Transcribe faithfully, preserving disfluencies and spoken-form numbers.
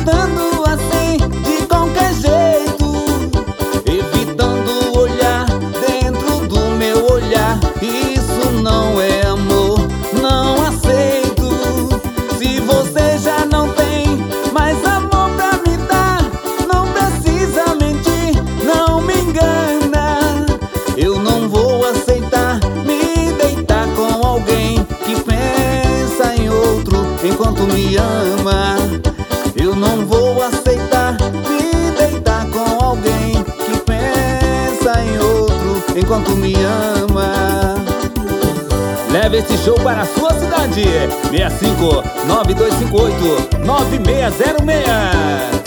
andando assim de qualquer jeito, evitando olhar dentro do meu olhar. Isso não é amor, não aceito. Se você já não tem mais amor pra me dar, não precisa mentir, não me engana. Eu não vou aceitar me deitar com alguém que pensa em outro enquanto me ama. Eu não vou aceitar me deitar com alguém que pensa em outro enquanto me ama. Leve esse show para a sua cidade. seis cinco nove dois cinco oito nove seis zero seis.